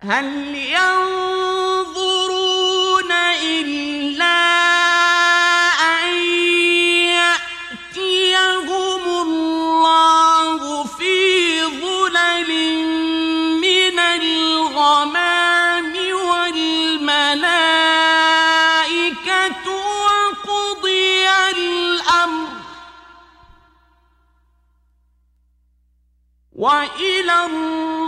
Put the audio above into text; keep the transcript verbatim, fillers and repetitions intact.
هل ينظرون إلا أن يأتيهم الله في ظلل من الغمام والملائكة وقضي الأمر وإلى الله